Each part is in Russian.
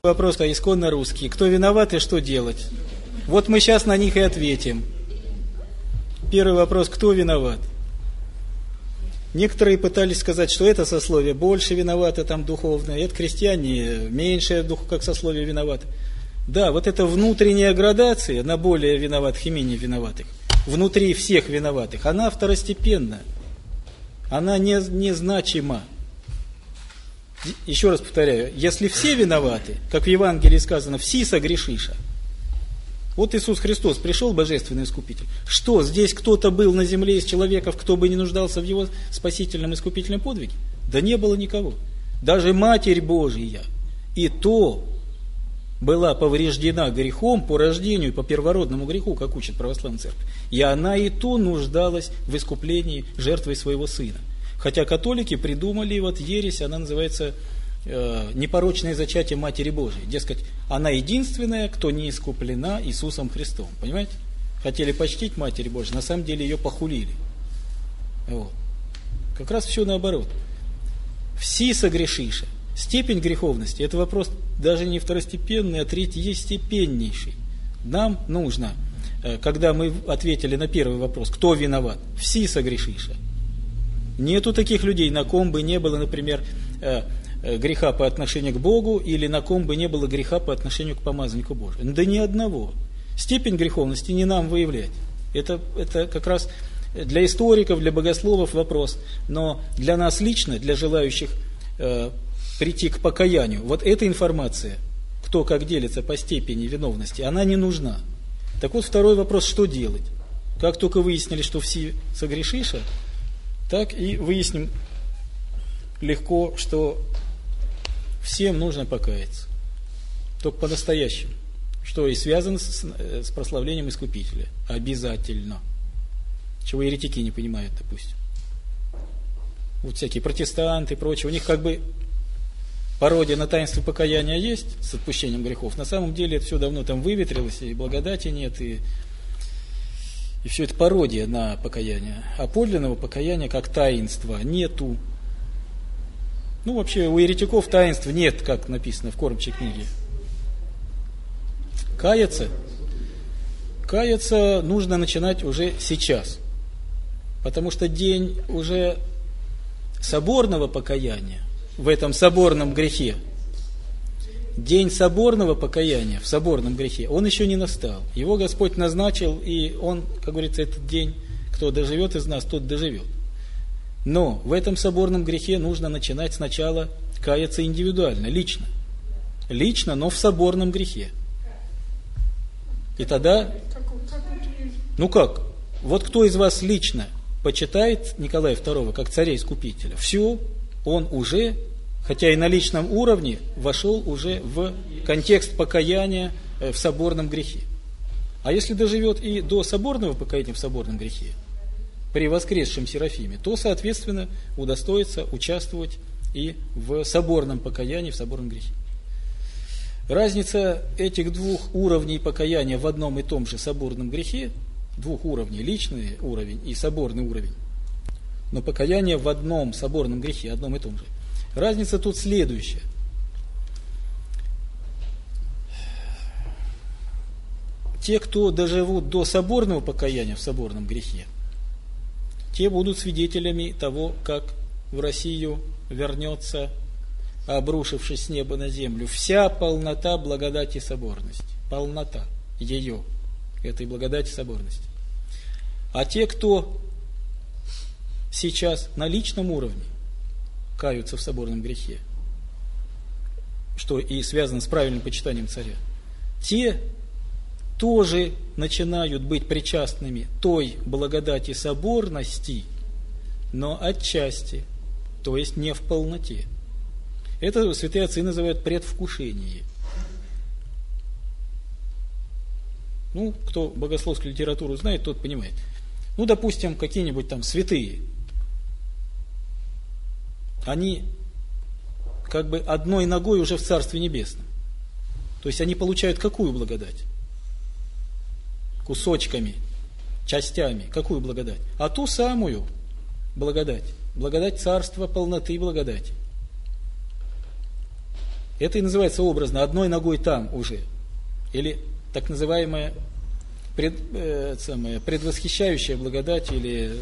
Вопрос исконно русский. Кто виноват и что делать? Вот мы сейчас на них и ответим. Первый вопрос: кто виноват? Некоторые пытались сказать, что это сословие больше виновато, там духовное, это крестьяне меньше как сословие виноваты. Да, вот эта внутренняя градация на более виноватых и менее виноватых, внутри всех виноватых, она второстепенна, она незначима. Еще раз повторяю, если все виноваты, как в Евангелии сказано, все согрешиша. Вот Иисус Христос пришел, божественный искупитель. Что, здесь кто-то был на земле из человеков, кто бы не нуждался в его спасительном искупительном подвиге? Да не было никого. Даже Матерь Божия и то была повреждена грехом по рождению, по первородному греху, как учит православная церковь. И она и то нуждалась в искуплении жертвой своего сына. Хотя католики придумали вот ересь, она называется непорочное зачатие Матери Божией. Дескать, она единственная, кто не искуплена Иисусом Христом. Понимаете? Хотели почтить Матерь Божию, на самом деле ее похулили. Вот. Как раз все наоборот. Все согрешиша. Степень греховности — это вопрос даже не второстепенный, а третьестепеннейший. Нам нужно, когда мы ответили на первый вопрос, кто виноват, все согрешиша. Нету таких людей, на ком бы не было, например, греха по отношению к Богу, или на ком бы не было греха по отношению к помазаннику Божию. Да ни одного. Степень греховности не нам выявлять. Это как раз для историков, для богословов вопрос. Но для нас лично, для желающих прийти к покаянию, вот эта информация, кто как делится по степени виновности, она не нужна. Так вот, второй вопрос: что делать? Как только выяснили, что все согрешиша, так и выясним легко, что всем нужно покаяться. Только по-настоящему. Что и связано с прославлением Искупителя. Обязательно. Чего еретики не понимают, допустим. Вот всякие протестанты и прочее. У них как бы пародия на таинство покаяния есть с отпущением грехов. На самом деле это все давно там выветрилось, и благодати нет, и все это пародия на покаяние. А подлинного покаяния как таинства нету. Ну, вообще, у еретиков таинств нет, как написано в кормчей книге. Каяться нужно начинать уже сейчас. Потому что день уже соборного покаяния в этом соборном грехе, день соборного покаяния в соборном грехе, он еще не настал. Его Господь назначил, и он, как говорится, этот день, кто доживет из нас, тот доживет. Но в этом соборном грехе нужно начинать сначала каяться индивидуально, лично. Лично, но в соборном грехе. И тогда... Ну как? Вот кто из вас лично почитает Николая II как царя-искупителя? Все, он уже, хотя и на личном уровне, вошел уже в контекст покаяния в соборном грехе. А если доживет и до соборного покаяния в соборном грехе, при воскресшем Серафиме, то, соответственно, удостоится участвовать и в соборном покаянии, в соборном грехе. Разница этих двух уровней покаяния в одном и том же соборном грехе, двух уровней, личный уровень и соборный уровень, но покаяние в одном соборном грехе, одном и том же. Разница тут следующая. Те, кто доживут до соборного покаяния в соборном грехе, те будут свидетелями того, как в Россию вернется, обрушившись с неба на землю, вся полнота благодати соборности. Полнота ее, этой благодати соборности. А те, кто сейчас на личном уровне каются в соборном грехе, что и связано с правильным почитанием царя, те тоже начинают быть причастными той благодати соборности, но отчасти, то есть не в полноте. Это святые отцы называют предвкушение. Ну, кто богословскую литературу знает, тот понимает. Ну, допустим, какие-нибудь там святые, они как бы одной ногой уже в Царстве Небесном. То есть они получают какую благодать? Кусочками, частями. Какую благодать? А ту самую благодать. Благодать царства, полноты благодати. Это и называется образно одной ногой там уже. Или так называемая предвосхищающая благодать или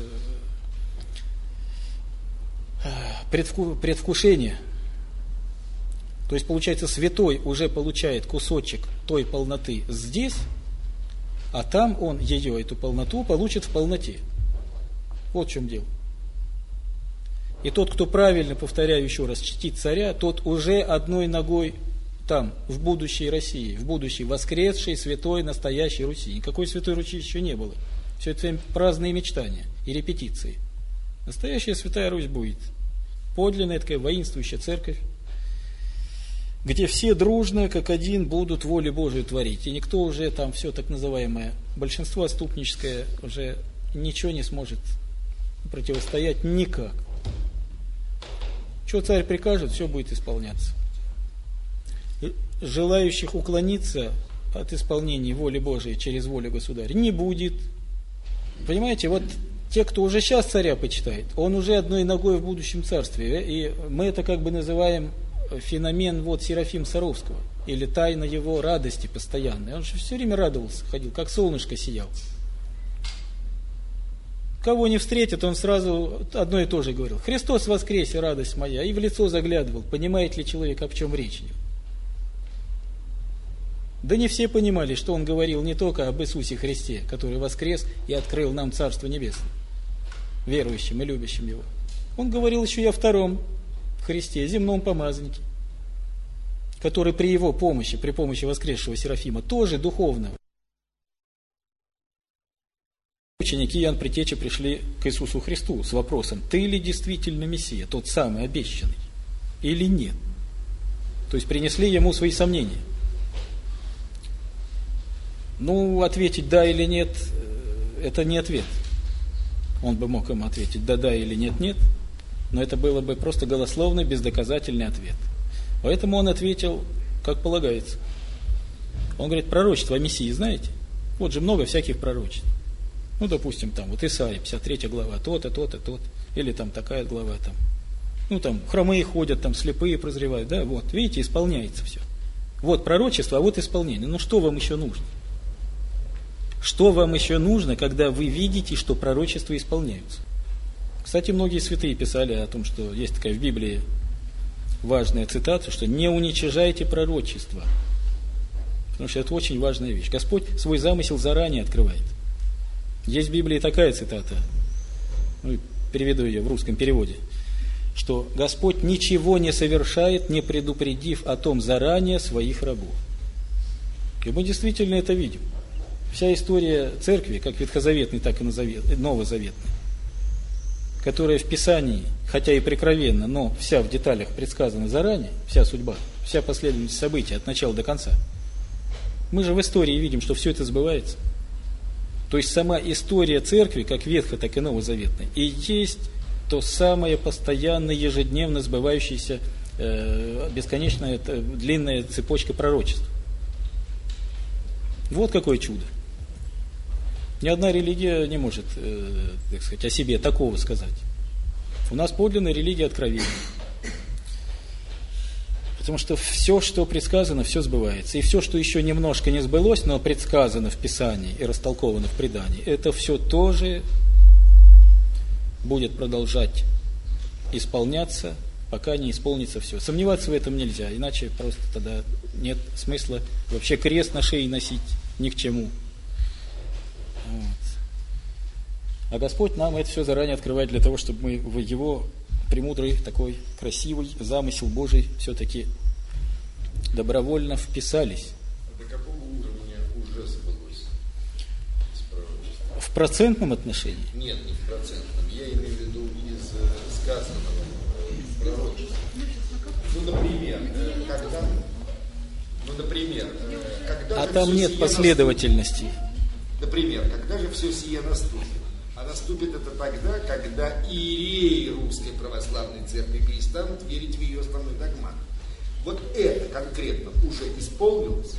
предвкушение. То есть, получается, святой уже получает кусочек той полноты здесь, а там он ее, эту полноту, получит в полноте. Вот в чем дело. И тот, кто правильно, повторяю еще раз, чтит царя, тот уже одной ногой там, в будущей России, в будущей воскресшей, святой, настоящей Руси. Никакой святой Руси еще не было. Все это праздные мечтания и репетиции. Настоящая святая Русь будет. Подлинная такая воинствующая церковь, где все дружно, как один, будут волю Божию творить. И никто уже там, все так называемое большинство отступническое, уже ничего не сможет противостоять никак. Что царь прикажет, все будет исполняться. Желающих уклониться от исполнения воли Божией через волю государя не будет. Понимаете, вот те, кто уже сейчас царя почитает, он уже одной ногой в будущем царстве. И мы это как бы называем феномен вот Серафима Саровского, или тайна его радости постоянной. Он же все время радовался, ходил, как солнышко сиял. Кого не встретит, он сразу одно и то же говорил: Христос воскресе, радость моя, и в лицо заглядывал, понимает ли человек, о чем речь идет. Да не все понимали, что он говорил не только об Иисусе Христе, который воскрес и открыл нам Царство Небесное, верующим и любящим Его. Он говорил еще и о втором Христе, земном помазаннике, который при его помощи, при помощи воскресшего Серафима, тоже духовно. Ученики Иоанн Предтечи пришли к Иисусу Христу с вопросом: ты ли действительно Мессия, тот самый обещанный, или нет? То есть принесли ему свои сомнения. Ну, ответить да или нет, это не ответ. Он бы мог ему ответить да или нет, но это было бы просто голословный, бездоказательный ответ. Поэтому он ответил, как полагается. Он говорит: пророчество о Мессии знаете? Вот же много всяких пророчеств. Ну, допустим, там, вот Исаия, 53 глава, то-то, то-то, то-то. Или там такая глава, там. Ну, там, хромые ходят, там, слепые прозревают, да, вот, видите, исполняется все. Вот пророчество, а вот исполнение. Ну, что вам еще нужно? Что вам еще нужно, когда вы видите, что пророчества исполняются? Кстати, многие святые писали о том, что есть такая в Библии важная цитата, что не уничижайте пророчество. Потому что это очень важная вещь. Господь свой замысел заранее открывает. Есть в Библии такая цитата, ну, переведу ее в русском переводе, что Господь ничего не совершает, не предупредив о том заранее своих рабов. И мы действительно это видим. Вся история церкви, как ветхозаветной, так и новозаветной, которая в Писании, хотя и прикровенно, но вся в деталях предсказана заранее, вся судьба, вся последовательность событий от начала до конца. Мы же в истории видим, что все это сбывается. То есть сама история церкви, как ветхой, так и новозаветной, и есть то самое постоянно, ежедневно сбывающееся, бесконечная длинная цепочка пророчеств. Вот какое чудо. Ни одна религия не может, так сказать, о себе такого сказать. У нас подлинная религия откровения. Потому что все, что предсказано, все сбывается. И все, что еще немножко не сбылось, но предсказано в Писании и растолковано в предании, это все тоже будет продолжать исполняться, пока не исполнится все. Сомневаться в этом нельзя, иначе просто тогда нет смысла вообще крест на шее носить ни к чему. Вот. А Господь нам это все заранее открывает для того, чтобы мы в Его премудрый, такой красивый замысел Божий все-таки добровольно вписались. До какого уровня уже сбылось из пророчества? В процентном отношении? Нет, не в процентном. Я имею в виду из сказанного в пророчестве. Когда а там нет последовательности. Например, когда же все сие наступит? А наступит это тогда, когда иереи Русской Православной Церкви перестанут верить в ее основной догмат. Вот это конкретно уже исполнилось?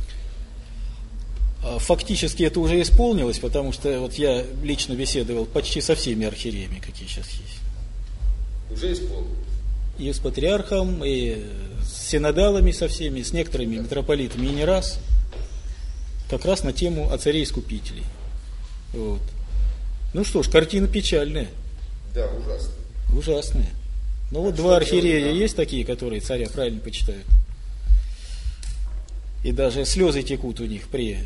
Фактически это уже исполнилось, потому что вот я лично беседовал почти со всеми архиереями, какие сейчас есть. Уже исполнилось? И с патриархом, и с синодалами со всеми, с некоторыми митрополитами и не раз, как раз на тему о царе-искупителей. Вот. Ну что ж, картина печальная. Да, ужасно. Ужасная. Ну вот два архиерея есть такие, которые царя правильно почитают. И даже слезы текут у них при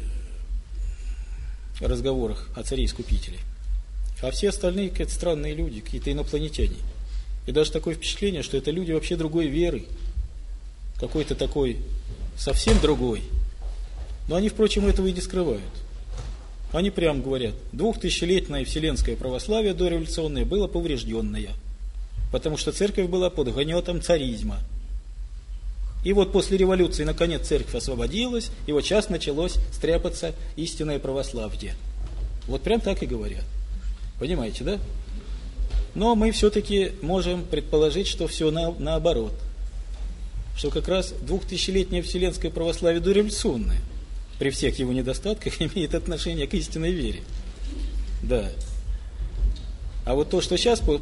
разговорах о царе-искупителе. А все остальные какие-то странные люди, какие-то инопланетяне. И даже такое впечатление, что это люди вообще другой веры. Какой-то такой совсем другой. Но они, впрочем, этого и не скрывают. Они прямо говорят, 2000-летнее вселенское православие дореволюционное было поврежденное. Потому что церковь была под гнетом царизма. И вот после революции, наконец, церковь освободилась, и вот сейчас началось стряпаться истинное православие. Вот прям так и говорят. Понимаете, да? Но мы все-таки можем предположить, что все наоборот. Что как раз 2000-летнее вселенское православие дореволюционное, при всех его недостатках, имеет отношение к истинной вере. Да. А вот то, что сейчас в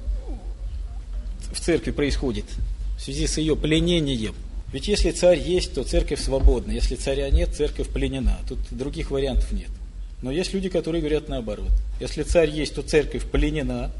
церкви происходит, в связи с ее пленением. Ведь если царь есть, то церковь свободна. Если царя нет, церковь пленена. Тут других вариантов нет. Но есть люди, которые говорят наоборот. Если царь есть, то церковь пленена.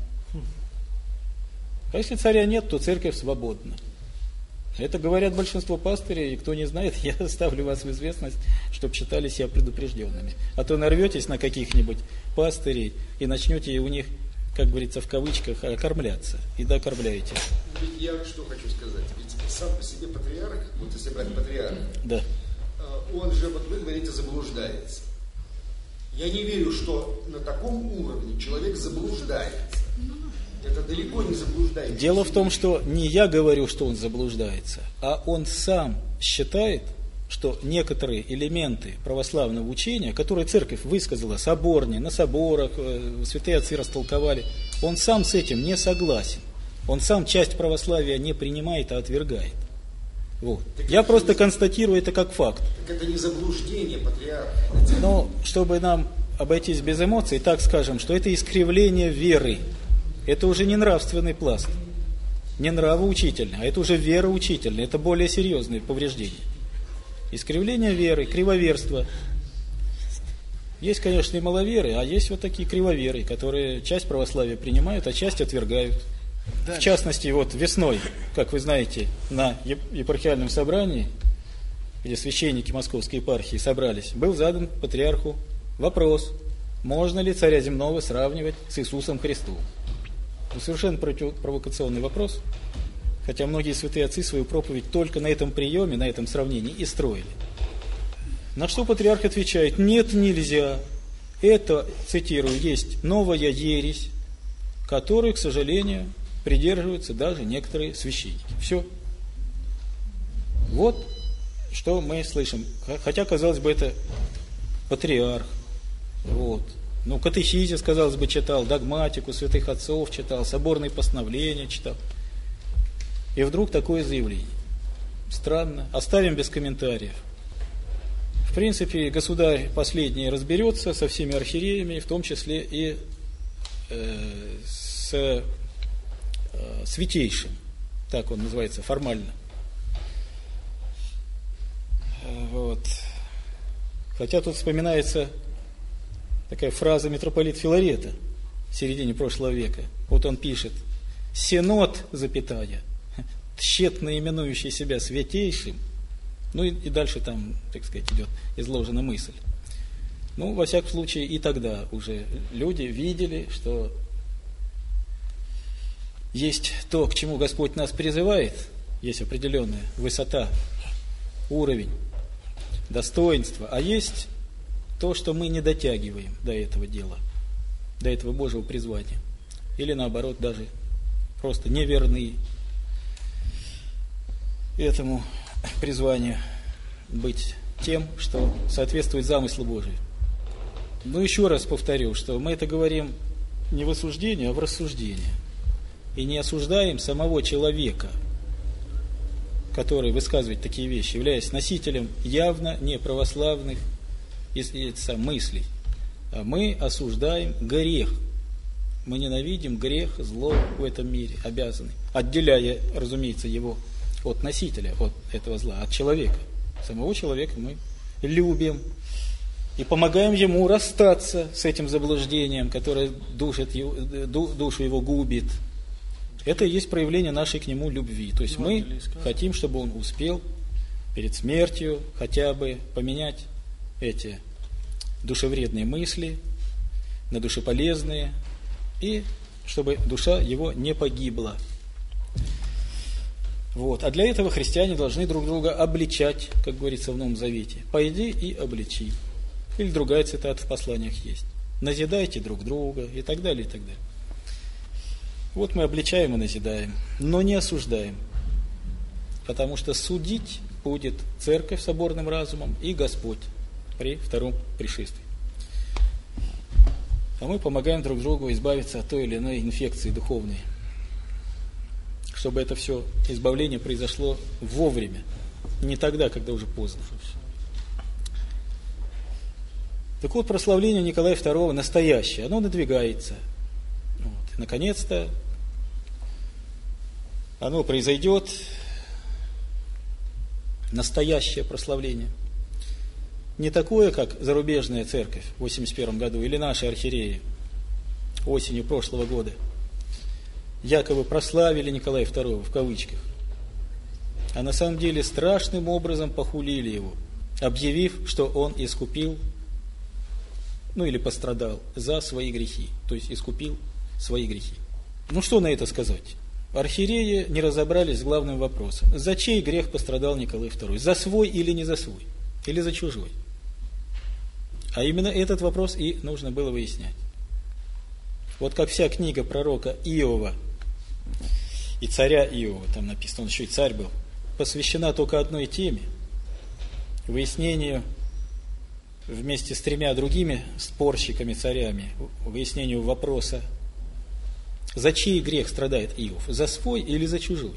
А если царя нет, то церковь свободна. Это говорят большинство пастырей. И кто не знает, я ставлю вас в известность, чтобы считали себя предупрежденными. А то нарветесь на каких-нибудь пастырей и начнете у них, как говорится, в кавычках, окормляться. И докормляете. Я что хочу сказать. Ведь сам по себе патриарх, вот если брать патриарха, да. Он же, вот вы говорите, заблуждается. Я не верю, что на таком уровне человек заблуждается. Это далеко не заблуждается. Дело в том, что не я говорю, что он заблуждается, а он сам считает, что некоторые элементы православного учения, которые церковь высказала соборне, на соборах, святые отцы растолковали, он сам с этим не согласен. Он сам часть православия не принимает, а отвергает. Вот. Я просто констатирую это как факт. Так это не заблуждение патриарха. Но чтобы нам обойтись без эмоций, так скажем, что это искривление веры. Это уже не нравственный пласт, не нравоучительный, а это уже вероучительный, это более серьезные повреждения. Искривление веры, кривоверство. Есть, конечно, и маловеры, а есть вот такие кривоверы, которые часть православия принимают, а часть отвергают. В частности, вот весной, как вы знаете, на епархиальном собрании, где священники Московской епархии собрались, был задан патриарху вопрос, можно ли царя земного сравнивать с Иисусом Христом. Совершенно провокационный вопрос, хотя многие святые отцы свою проповедь только на этом приеме, на этом сравнении и строили. На что патриарх отвечает, нет, нельзя. Это, цитирую, есть новая ересь, которой, к сожалению, придерживаются даже некоторые священники. Все. Вот что мы слышим. Хотя, казалось бы, это патриарх. Вот. Ну, катехизис, казалось бы, читал, догматику святых отцов читал, соборные постановления читал. И вдруг такое заявление. Странно. Оставим без комментариев. В принципе, государь последний разберется со всеми архиереями, в том числе и с святейшим. Так он называется формально. Вот. Хотя тут вспоминается такая фраза митрополита Филарета в середине прошлого века. Вот он пишет: «Синод, запятая, тщетно именующий себя святейшим». Ну и дальше там, так сказать, идет изложена мысль. Ну, во всяком случае, и тогда уже люди видели, что есть то, к чему Господь нас призывает, есть определенная высота, уровень, достоинство, а есть то, что мы не дотягиваем до этого дела, до этого Божьего призвания. Или наоборот, даже просто неверны этому призванию быть тем, что соответствует замыслу Божию. Но еще раз повторю, что мы это говорим не в осуждении, а в рассуждении. И не осуждаем самого человека, который высказывает такие вещи, являясь носителем явно неправославных мыслей. А мы осуждаем грех. Мы ненавидим грех, зло в этом мире, обязаны, отделяя, разумеется, его от носителя, от этого зла, от человека. Самого человека мы любим и помогаем ему расстаться с этим заблуждением, которое душу его губит. Это и есть проявление нашей к нему любви. То есть мы хотим, чтобы он успел перед смертью хотя бы поменять эти душевредные мысли на душеполезные, и чтобы душа его не погибла. Вот. А для этого христиане должны друг друга обличать, как говорится в Новом Завете. «Пойди и обличи». Или другая цитата в посланиях есть. «Назидайте друг друга» и так далее, и так далее. Вот мы обличаем и назидаем, но не осуждаем. Потому что судить будет Церковь соборным разумом и Господь при втором пришествии. А мы помогаем друг другу избавиться от той или иной инфекции духовной. Чтобы это все избавление произошло вовремя, не тогда, когда уже поздно. Так вот, прославление Николая II настоящее, оно надвигается. Вот. Наконец-то оно произойдет, настоящее прославление. Не такое, как зарубежная церковь в 1981 году или наши архиереи осенью прошлого года. Якобы прославили Николая II в кавычках. А на самом деле страшным образом похулили его, объявив, что он искупил, или пострадал за свои грехи. То есть искупил свои грехи. Что на это сказать? Архиереи не разобрались с главным вопросом. За чей грех пострадал Николай II? За свой или не за свой? Или за чужой? А именно этот вопрос и нужно было выяснять. Вот как вся книга пророка Иова и царя Иова, там написано, он еще и царь был, посвящена только одной теме, выяснению вместе с 3 другими спорщиками, царями, выяснению вопроса, за чей грех страдает Иов, за свой или за чужой.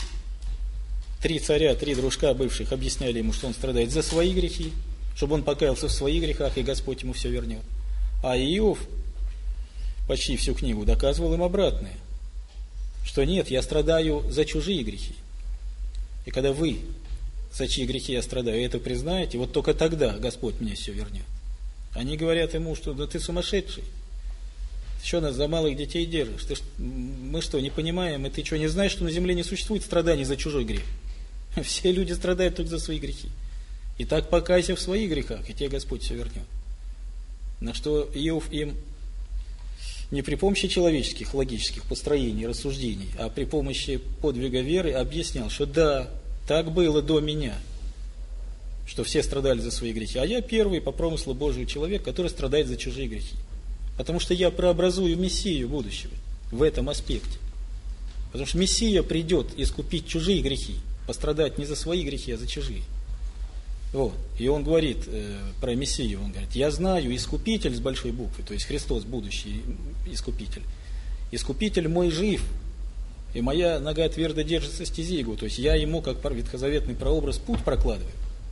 3 царя, 3 дружка бывших объясняли ему, что он страдает за свои грехи, чтобы он покаялся в своих грехах, и Господь ему все вернет. А Иов почти всю книгу доказывал им обратное, что нет, я страдаю за чужие грехи. И когда вы, за чьи грехи я страдаю, это признаете, вот только тогда Господь мне все вернет. Они говорят ему, что да ты сумасшедший, ты что нас за малых детей держишь? Мы что, не понимаем, и ты что, не знаешь, что на земле не существует страданий за чужой грех? Все люди страдают только за свои грехи. И так покайся в своих грехах, и тебе Господь все вернет. На что Иов им не при помощи человеческих, логических построений, рассуждений, а при помощи подвига веры объяснял, что да, так было до меня, что все страдали за свои грехи, а я первый по промыслу Божию человек, который страдает за чужие грехи. Потому что я прообразую Мессию будущего в этом аспекте. Потому что Мессия придет искупить чужие грехи, пострадать не за свои грехи, а за чужие. Вот. И он говорит про Мессию, он говорит, я знаю искупитель с большой буквы, то есть Христос, будущий искупитель. Искупитель мой жив, и моя нога твердо держится стези его, то есть я ему, как ветхозаветный прообраз, путь прокладываю.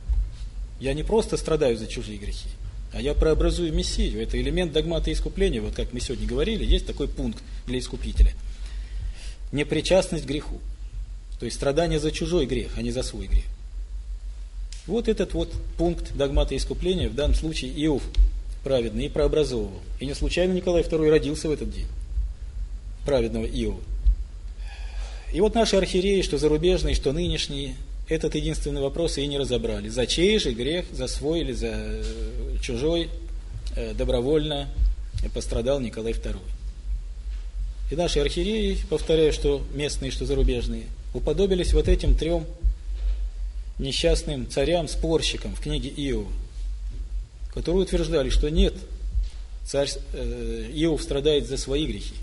Я не просто страдаю за чужие грехи, а я прообразую Мессию. Это элемент догмата искупления, вот как мы сегодня говорили, есть такой пункт для искупителя. Непричастность к греху, то есть страдание за чужой грех, а не за свой грех. Вот этот вот пункт догмата искупления в данном случае Иов праведный и прообразовывал. И не случайно Николай II родился в этот день, праведного Иова. И вот наши архиереи, что зарубежные, что нынешние, этот единственный вопрос и не разобрали. За чей же грех, за свой или за чужой, добровольно пострадал Николай II. И наши архиереи, повторяю, что местные, что зарубежные, уподобились вот этим 3 несчастным царям-спорщикам в книге Иова, которые утверждали, что нет, царь Иов страдает за свои грехи.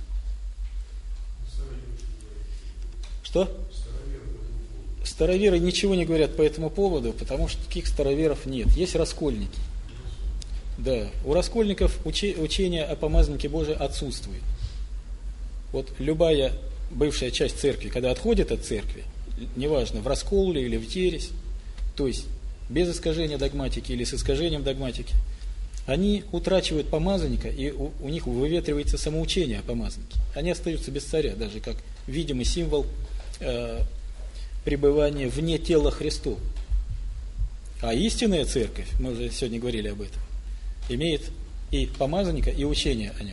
Что? Староверы ничего не говорят по этому поводу, потому что таких староверов нет. Есть раскольники. Да, у раскольников учение о помазаннике Божия отсутствует. Вот любая бывшая часть церкви, когда отходит от церкви, неважно, в раскол или в ересь, то есть без искажения догматики или с искажением догматики, они утрачивают помазанника, и у них выветривается самоучение о помазаннике. Они остаются без царя, даже как видимый символ пребывание вне тела Христова. А истинная церковь, мы уже сегодня говорили об этом, имеет и помазанника, и учение о нем.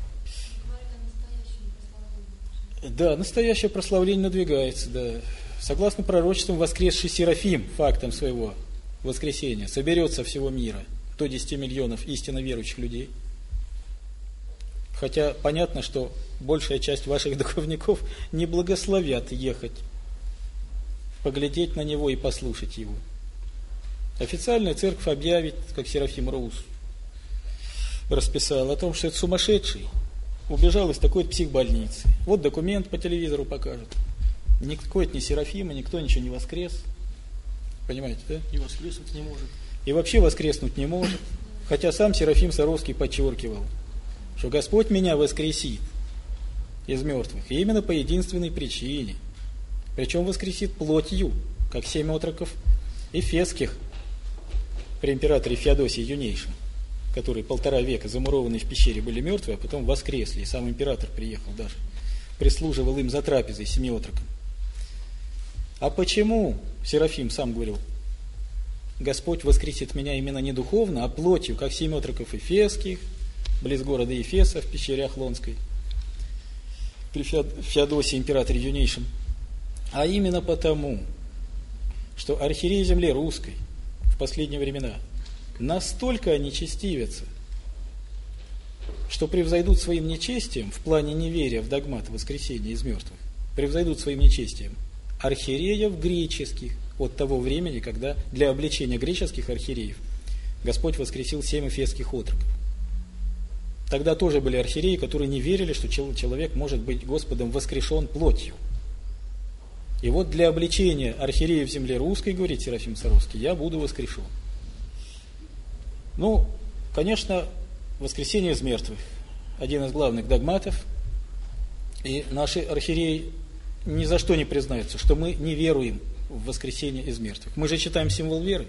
Да, настоящее прославление надвигается, да. Согласно пророчествам, воскресший Серафим фактом своего воскресения соберет со всего мира до 10 миллионов истинно верующих людей. Хотя понятно, что большая часть ваших духовников не благословят ехать, поглядеть на него и послушать его. Официальная церковь объявит, как Серафим Роуз расписал, о том, что это сумасшедший, убежал из такой-то психбольницы. Вот документ по телевизору покажут. Никакой это не Серафим, и никто ничего не воскрес. Понимаете, да? И воскреснуть не может. И вообще воскреснуть не может. Хотя сам Серафим Саровский подчеркивал, что Господь меня воскресит из мертвых. И именно по единственной причине. Причем воскресит плотью, как 7 отроков эфесских при императоре Феодосии Юнейшем, которые 1,5 века замурованные в пещере были мертвые, а потом воскресли. И сам император приехал даже. Прислуживал им за трапезой 7 отрокам. А почему, Серафим сам говорил, Господь воскресит меня именно не духовно, а плотью, как 7 отроков эфесских, близ города Ефеса, в пещере Ахлонской, при Феодосии императоре Юнейшем. А именно потому, что архиереи земли русской в последние времена настолько нечестивятся, что превзойдут своим нечестием в плане неверия в догмат воскресения из мертвых, превзойдут своим нечестием архиереев греческих от того времени, когда для обличения греческих архиереев Господь воскресил 7 эфесских отроков. Тогда тоже были архиереи, которые не верили, что человек может быть Господом воскрешен плотью. И вот для обличения архиереев в земле русской, говорит Серафим Саровский, я буду воскрешен. Ну, конечно, воскресение из мертвых – один из главных догматов, и наши архиереи ни за что не признаются, что мы не веруем в воскресение из мертвых. Мы же читаем символ веры,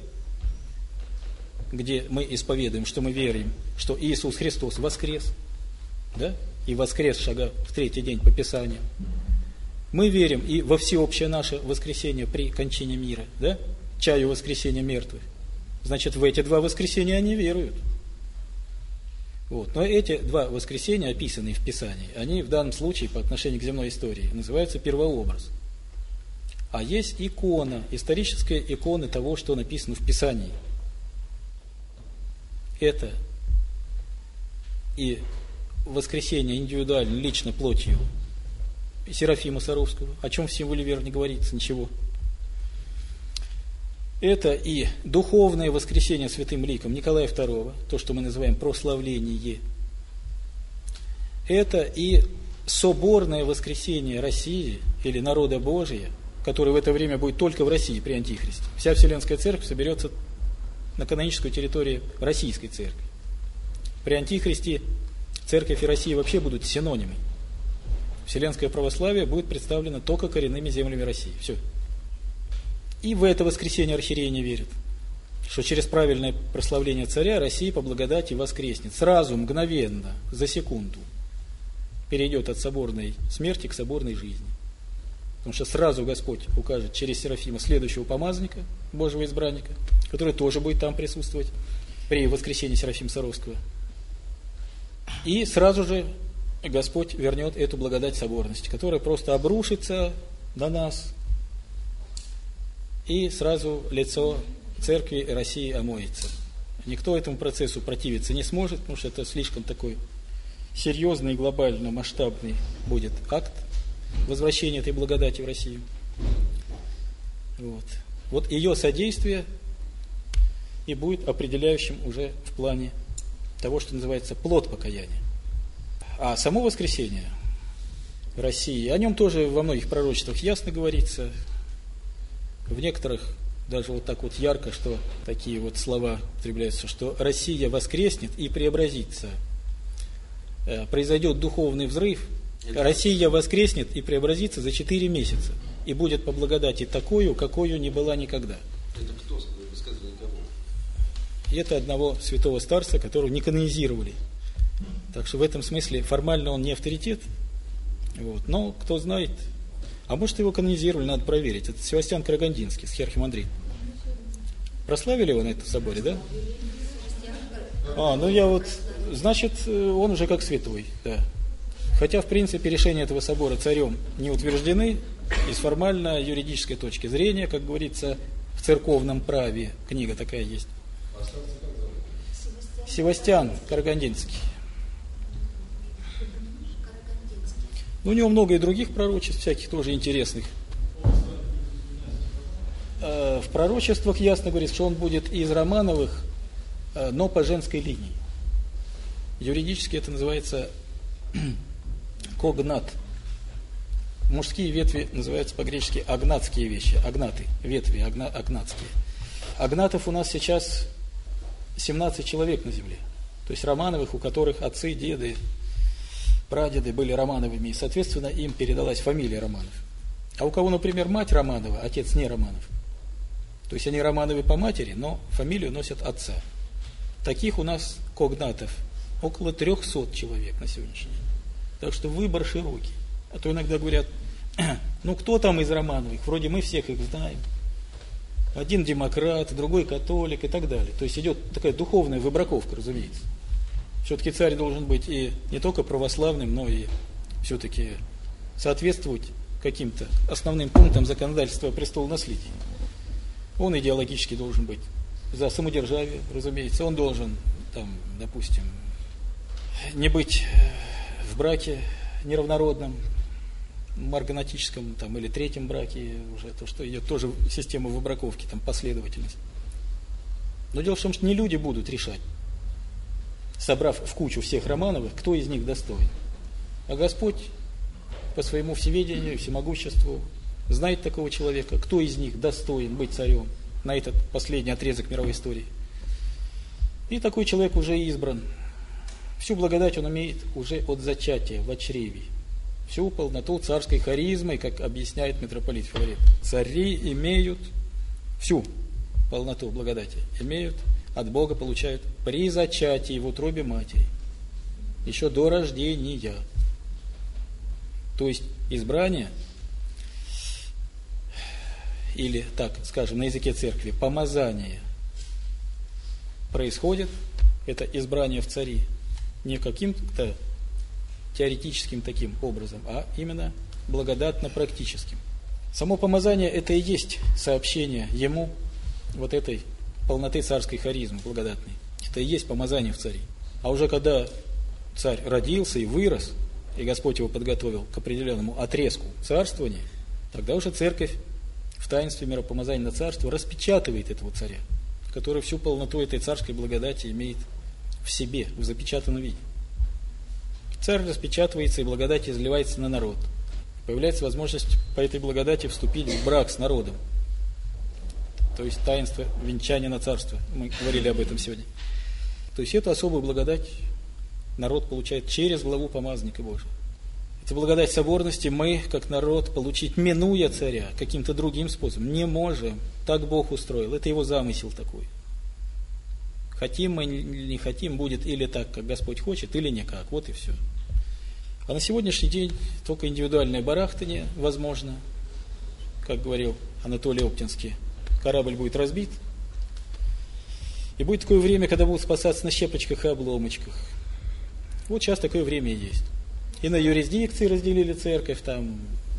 где мы исповедуем, что мы верим, что Иисус Христос воскрес, да? И воскрес шага в 3-й день по Писанию. Мы верим и во всеобщее наше воскресение при кончине мира, да? Чаю воскресения мертвых. Значит, в эти 2 воскресения они веруют. Вот. Но эти 2 воскресения, описанные в Писании, они в данном случае по отношению к земной истории называются первообраз. А есть икона, историческая икона того, что написано в Писании. Это и воскресение индивидуально, лично, плотью Серафима Саровского, о чем в символе веры не говорится ничего. Это и духовное воскресение святым ликом Николая II, то, что мы называем прославление. Это и соборное воскресение России или народа Божия, который в это время будет только в России при Антихристе. Вся Вселенская Церковь соберется на каноническую территорию Российской Церкви. При Антихристе Церковь и Россия вообще будут синонимы. Вселенское православие будет представлено только коренными землями России. Все. И в это воскресение архиереи не верят, что через правильное прославление царя Россия по благодати воскреснет. Сразу, мгновенно, за секунду перейдет от соборной смерти к соборной жизни. Потому что сразу Господь укажет через Серафима следующего помазанника, Божьего избранника, который тоже будет там присутствовать при воскресении Серафима Саровского. И сразу же Господь вернет эту благодать соборности, которая просто обрушится на нас, и сразу лицо Церкви и России омоется. Никто этому процессу противиться не сможет, потому что это слишком такой серьезный, глобально масштабный будет акт возвращения этой благодати в Россию. Вот ее содействие и будет определяющим уже в плане того, что называется плод покаяния. А само воскресение в России, о нем тоже во многих пророчествах ясно говорится, в некоторых даже вот так вот ярко, что такие вот слова употребляются, что Россия воскреснет и преобразится. Произойдет духовный взрыв, Россия воскреснет и преобразится за 4 месяца и будет по благодати такую, какую не была никогда. Это кто? Вы сказали кого? Это одного святого старца, которого не канонизировали. Так что в этом смысле формально он не авторитет, вот. Но кто знает. А может, его канонизировали, надо проверить. Это Севастьян Карагандинский, схиархимандрит. Прославили его на этом соборе, да? Значит, он уже как святой, да. Хотя, в принципе, решения этого собора царем не утверждены, и с формально-юридической точки зрения, как говорится, в церковном праве, книга такая есть. Севастьян Карагандинский. У него много и других пророчеств, всяких тоже интересных. В пророчествах ясно говорится, что он будет из Романовых, но по женской линии. Юридически это называется когнат. Мужские ветви называются по-гречески агнатские вещи, агнаты, ветви агнатские. Агнатов у нас сейчас 17 человек на земле. То есть Романовых, у которых отцы, деды, прадеды были Романовыми, и, соответственно, им передалась фамилия Романов. А у кого, например, мать Романова, отец не Романов. То есть они Романовы по матери, но фамилию носят отца. Таких у нас когнатов около 300 человек на сегодняшний день. Так что выбор широкий. А то иногда говорят, ну кто там из Романовых, вроде мы всех их знаем. Один демократ, другой католик и так далее. То есть идет такая духовная выбраковка, разумеется. Все-таки царь должен быть и не только православным, но и все-таки соответствовать каким-то основным пунктам законодательства о престолонаследии. Он идеологически должен быть за самодержавие, разумеется. Он должен, там, допустим, не быть в браке неравнородном, марганатическом там, или третьем браке, уже то, что идет тоже система выбраковки, там, последовательность. Но дело в том, что не люди будут решать, собрав в кучу всех Романовых, кто из них достоин. А Господь по своему всеведению и всемогуществу знает такого человека, кто из них достоин быть царем на этот последний отрезок мировой истории. И такой человек уже избран. Всю благодать он имеет уже от зачатия в чреве. Всю полноту царской харизмы, как объясняет митрополит Филарет. Цари имеют всю полноту благодати, имеют от Бога, получают при зачатии в утробе матери, еще до рождения. То есть избрание, или так скажем на языке церкви, помазание происходит, это избрание в цари, не каким-то теоретическим таким образом, а именно благодатно-практическим. Само помазание это и есть сообщение ему вот этой полноты царской харизмы благодатной. Это и есть помазание в цари. А уже когда царь родился и вырос, и Господь его подготовил к определенному отрезку царствования, тогда уже церковь в таинстве миропомазания на царство распечатывает этого царя, который всю полноту этой царской благодати имеет в себе, в запечатанном виде. Царь распечатывается, и благодать изливается на народ. Появляется возможность по этой благодати вступить в брак с народом. То есть таинство венчания на царство. Мы говорили об этом сегодня. То есть эту особую благодать народ получает через главу помазника Божия. Эту благодать соборности мы, как народ, получить, минуя царя, каким-то другим способом, не можем. Так Бог устроил. Это его замысел такой. Хотим мы или не хотим, будет или так, как Господь хочет, или никак. Вот и все. А на сегодняшний день только индивидуальное барахтание возможно. Как говорил Анатолий Оптинский, корабль будет разбит. И будет такое время, когда будут спасаться на щепочках и обломочках. Вот сейчас такое время и есть. И на юрисдикции разделили церковь, там...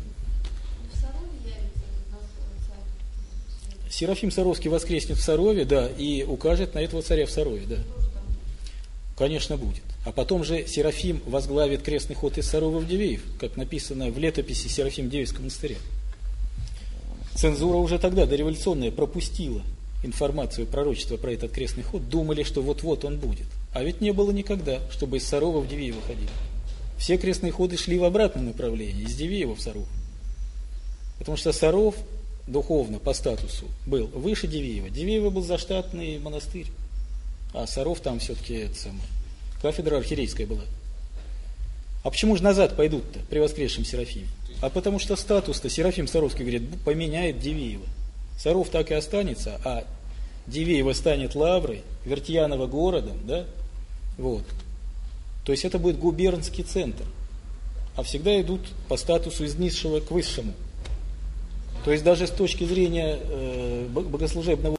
Серафим Саровский воскреснет в Сарове, да, и укажет на этого царя в Сарове, да. Конечно, будет. А потом же Серафим возглавит крестный ход из Сарова в Дивеев, как написано в летописи Серафим Дивеевского монастыря. Цензура уже тогда, дореволюционная, пропустила информацию, пророчество про этот крестный ход, думали, что вот-вот он будет. А ведь не было никогда, чтобы из Сарова в Дивеево ходили. Все крестные ходы шли в обратном направлении, из Дивеева в Саров. Потому что Саров духовно по статусу был выше Дивеева. Дивеево был заштатный монастырь, а Саров там все-таки кафедра архиерейская была. А почему же назад пойдут-то при воскресшем Серафиме? А потому что статус-то Серафим Саровский, говорит, поменяет Дивеево. Саров так и останется, а Дивеево станет лаврой, Вертьяново городом, да? Вот. То есть это будет губернский центр. А всегда идут по статусу из низшего к высшему. То есть даже с точки зрения богослужебного